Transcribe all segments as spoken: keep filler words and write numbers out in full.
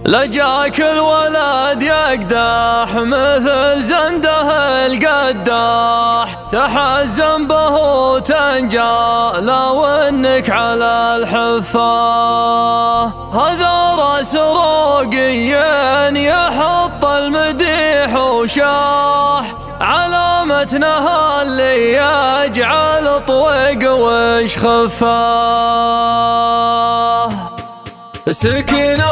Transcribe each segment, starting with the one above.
لجاك الولد يقدح مثل زنده القداح، تحزن به تنجى لو انك على الحفاه. هذا راس رقي يحط المديح وشاح، علامتنا اللي يجعل طويق وش خفاه. سكينه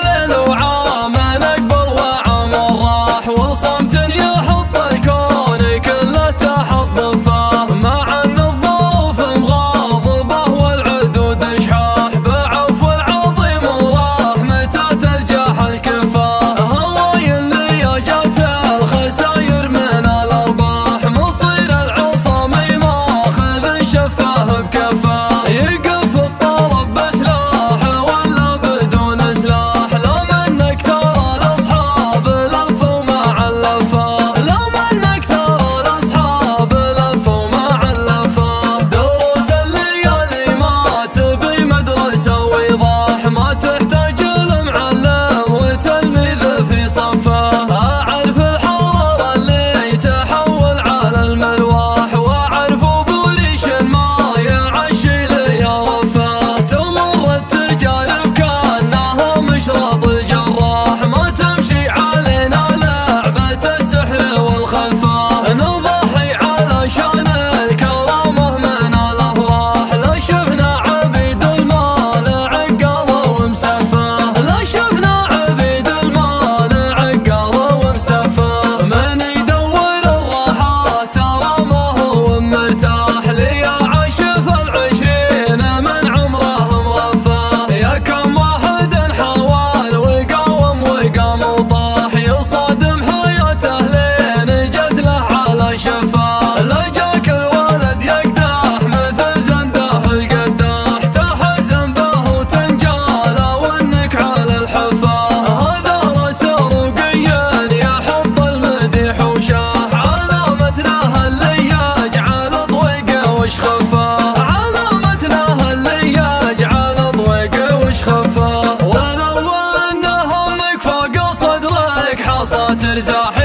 وللوعام نقبل وعمر راح، وصمت يحط الكون كله تحت ضفاه. مع ان الظروف مغاضبه والعدود شحاح، بعفو العظيم ورحمته ترجح الكفاه. هواي اللي جات الخساير من الارباح، مصير العصامي ماخذ شفاه بكفاه. يقف الطلب بسلاح ولا بدون سلاح، لو منك ثرى الاصحاب الالف وما علفاه. لو منك ثرى الاصحاب الالف وما علفاه. دروس الليالي ما تبي مدرسه وايضاح، ما تحتاج المعلم وتلميذ في صفاه. اعرف الحراره اللي تحول على الملواح، واعرف بوريش ما يعشي لي رفاه. تمر التجارب كانها مشرط الجراح، ما تمشي علينا لعبه السحر والخفاه. نضحي علشان الكرامه من الافراح، لا شفنا عبيد المال عقله ومسفاه. لا شفنا عبيد المال عقله ومسفاه. من يدور الراحه ترى ما هو مرتاح، لي عشف العشرين من عمره مرفاه. يا كم واحد حاول وقاوم وقام وطاح، يصادم حياته لين جت له على شفاه. لجاك الولد يقدح مثل زنده القداح، تحزن به وتنجى وانك على الحفاه. هذا راس رقي يحط المديح وشاح، علامتنا اللي يجعل طويق وش خفاه. علامتنا اللي يجعل طويق وش خفاه. ولو ان همك فوق صدرك حصى ترزاح،